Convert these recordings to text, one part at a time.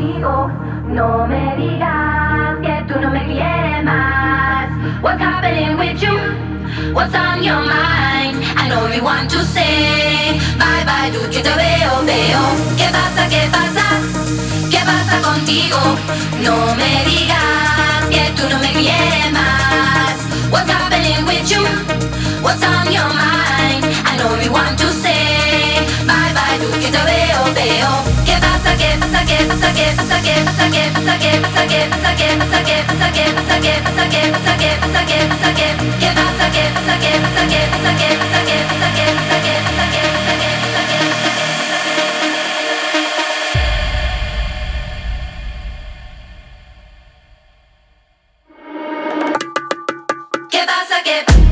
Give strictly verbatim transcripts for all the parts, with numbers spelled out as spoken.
contigo. No me digas que tú no me quieres más. What's happening with you? What's on your mind? I know you want to say bye bye, tú que te veo, veo. ¿Qué pasa, qué pasa? ¿Qué pasa contigo? No me digas que tú no me quieres más. What's happening with you? What's on your mind? I know you want to say bye bye, tú que te veo, veo. ¿Qué pasa, qué pasa, qué pasa, qué pasa, qué pasa, qué pasa, qué pasa, qué pasa, qué pasa, qué pasa, qué pasa, qué pasa, qué pasa, qué pasa, qué pasa, qué qué pasa, qué pasa, qué pasa, qué pasa, qué pasa, qué pasa, qué pasa, qué pasa, qué pasa, qué pasa, qué pasa. ¿Qué pasa, qué pasa?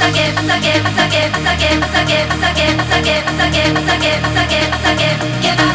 ¿Qué pasa?